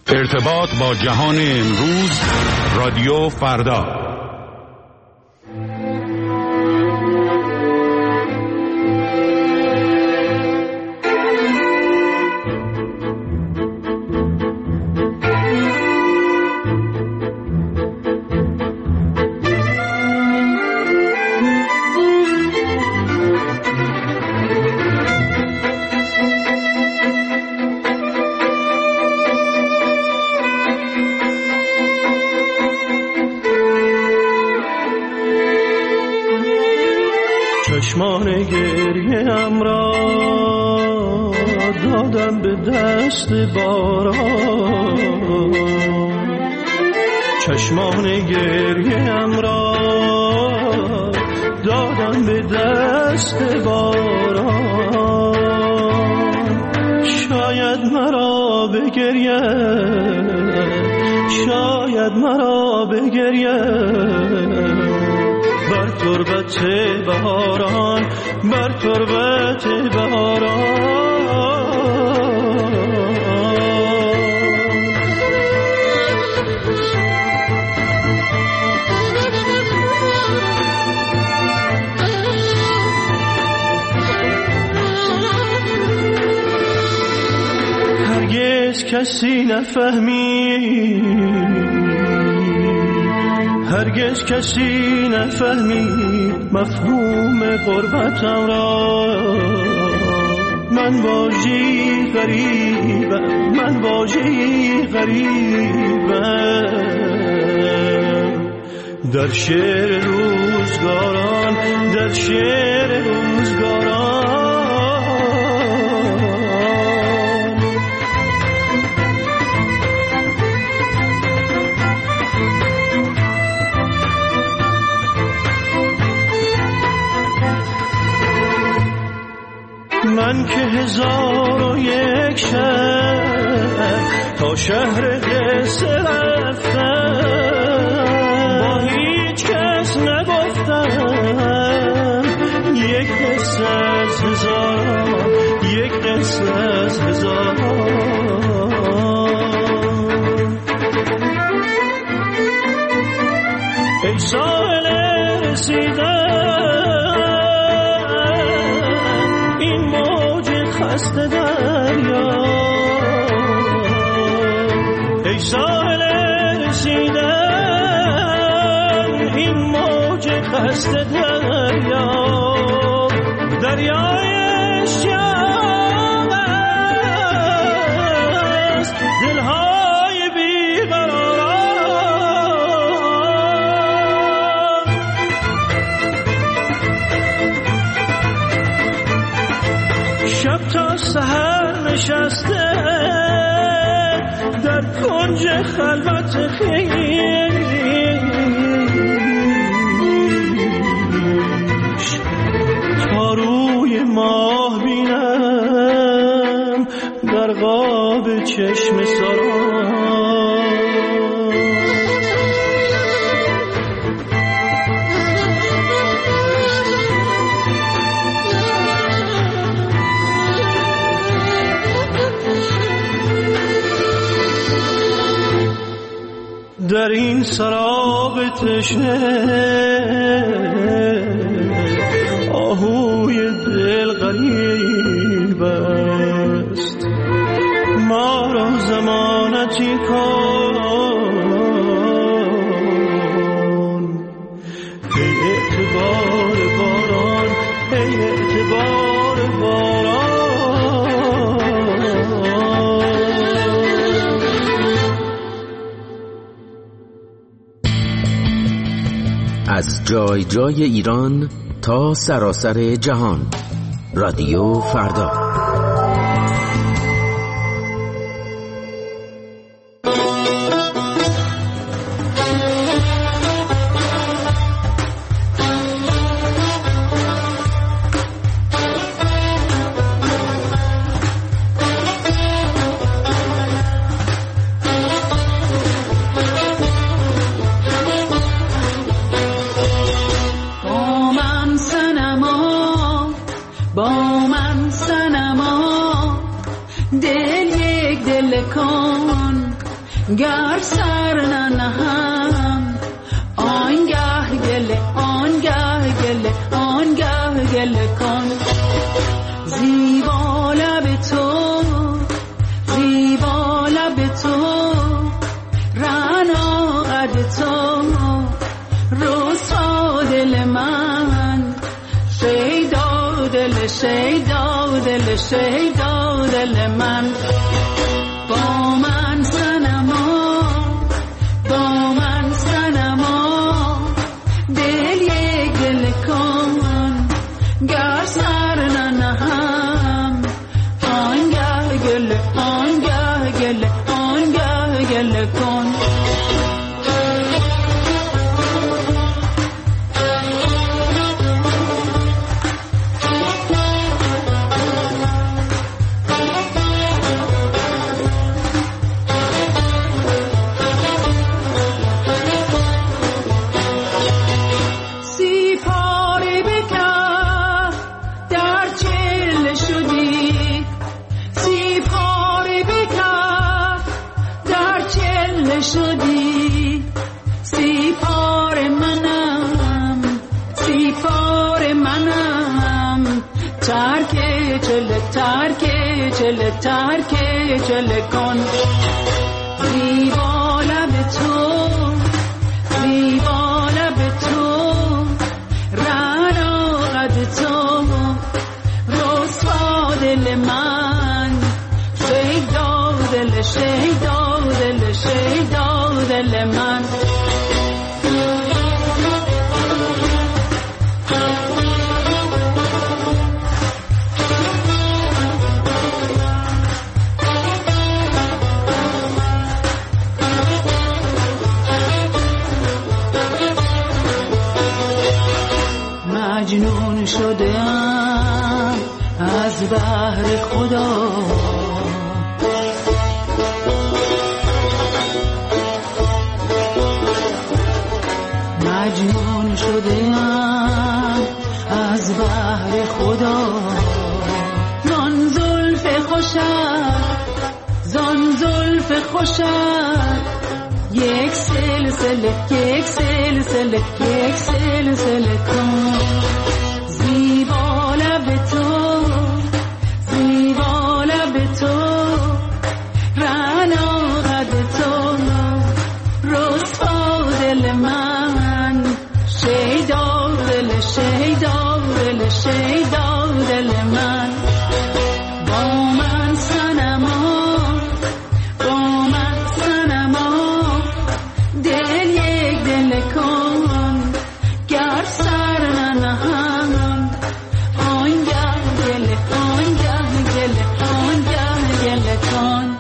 ارتباط با جهان امروز، رادیو فردا. چشمان گریه‌ام را دادم به دست باران، چشمان گریه‌ام را دادم به دست باران. شاید مرا بگرید، شاید مرا بگرید بر تربت بهاران، بر تربت بهاران. هرگز کسی نفهمید، هرگز کسی نفهمید مفهوم غربتم را. من واژه‌ای غریبم، من واژه‌ای غریبم در شعر روزگاران، در شعر روزگاران. من که 1001 شهر تا شهر قصه رفتم، با هیچ کس نگفتم یک قصه از هزاران، یک قصه از هزاران. ای ساحل رسیدن خسته دریا، ای ساحل رسیدن این موج خسته دریا. دریای شام است دلهای بیقراران. شب تا سحر نشسته در کنج خلوت خویش، تا روی ماه بینم در قاب چشم سران. در این سراب تشنه آهوی دل غریب است، ما را ضمانتی کن. ای اعتبار باران، ای اعتبار باران. از جای جای ایران تا سراسر جهان، رادیو فردا. گر سر ننهم آنگه گله آنگه گله آنگه گله کن زیبا لب تو زیبا لب تو رعنا قد تو رسوا دل من شیدا دل شیدا دل شیدا دل من با من صنما با من صنما دل یک دل کن گر سر ننهم آنگه گل آنگه گل آنگه گل کن شدی سیپار منم سیپار منم ترک چله ترک چله ترک چله کن زیبا لب تو زیبا لب تو رعنا قد تو رسوا دل من شیدا دل شیدا دل شیدا دل من مجنون شدم از بحر خدا مجنون شدم از بحر خدا زان زلف خوشم زان زلف خوشم یک سلسله یک سلسله یک سلسله کن زیبا لب تو زیبا لب تو رعنا قد تو رسوا دل من شیدا دل شیدا دل شیدا دل من با من صنما با من صنما دل یک دل کن گر سر ننهم آنگه گل آنگه گل آنگه گل کن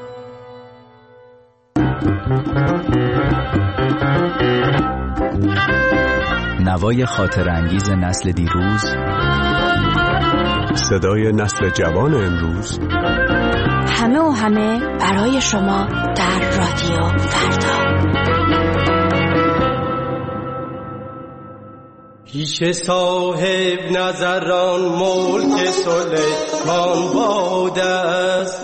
نوای خاطر انگیز نسل دیروز، صدای نسل جوان امروز، همه و همه برای شما در رادیو فردا. پیش صاحب نظران ملک سلیمان باد است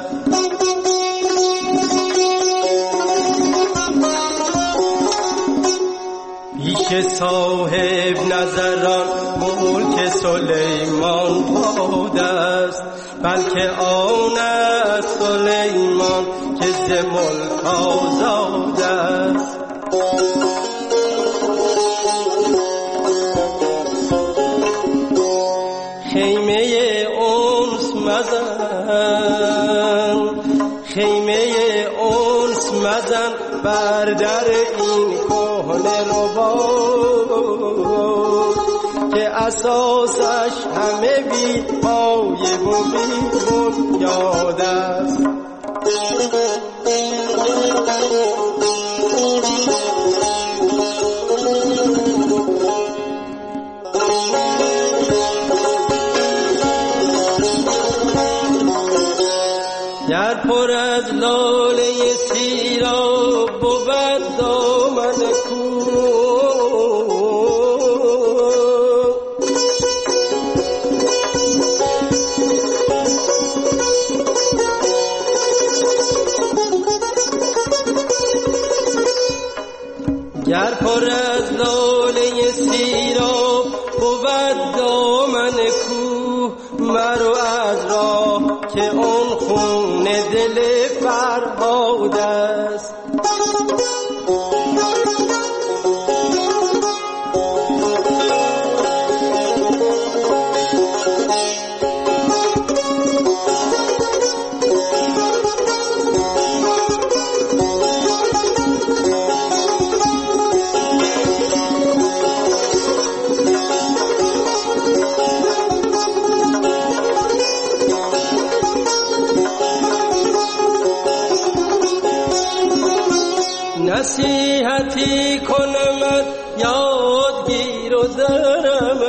پیش صاحب نظران ملک سلیمان باد است بلکه آن است سلیمان که ز ملک آزاد است خیمه انس مزن خیمه انس مزن بر در این کهنه رباط که اساسش همه بی پایه و بی بنیاد است گر پر از لاله سیراب بود دامن گر پر از لاله سیراب بود دامن کوه، مرو از راه که اون خون دل فرهاد است. نصیحتی کنم یادگیر و درم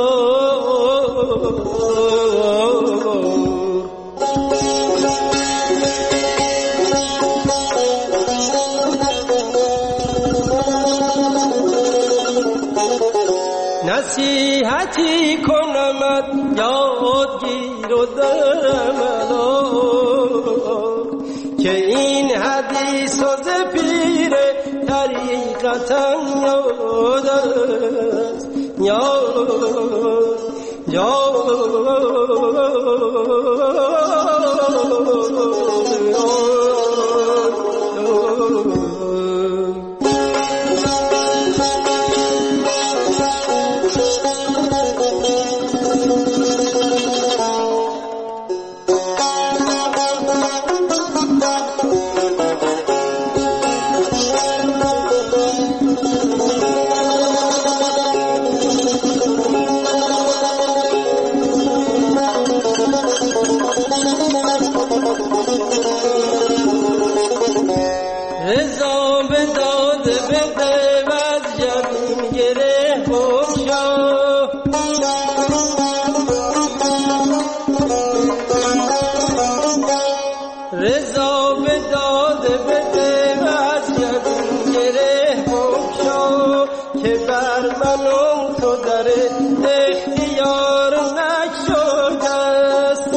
نصیحتی کنم یادگیر و درم که این حدیث و زپیر طریقتا یاد است، رضا به داد بده و از جبین گره بگشا، رضا به داد بده و از جبین گره بگشا که بر من و تو در اختیار نشده است.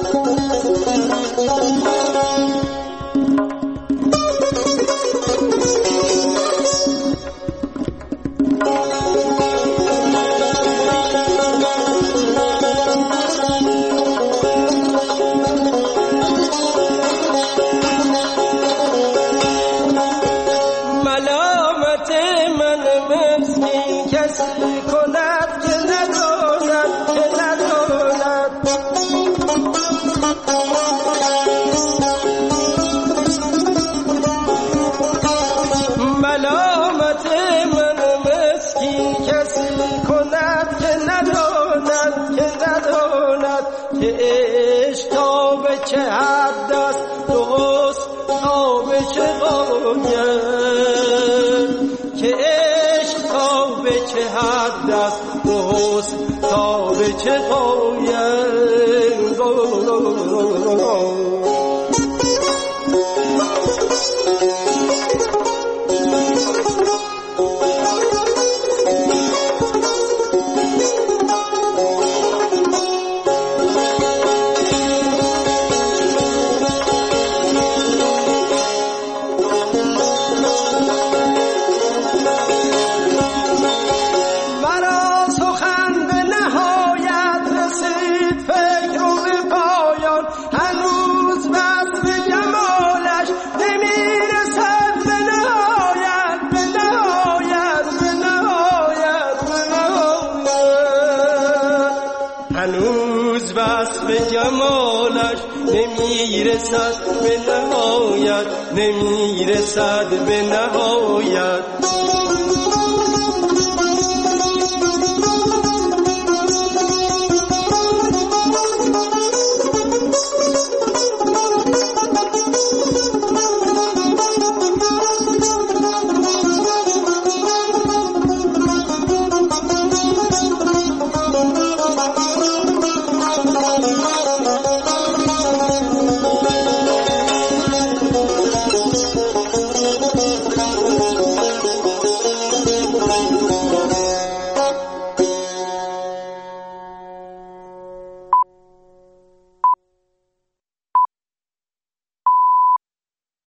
ملامت من مسکین کسی کند که نداند، که نداند. ملامت من مسکین کسی کند که نداند، که نداند که عشق تا به چه حد است، درست تا به چه غایت، که عشق تا به چه حد است، درست تا به چه غایت. هنوز وصف جمالش نمیرسد به نهایت، نمیرسد به نهایت.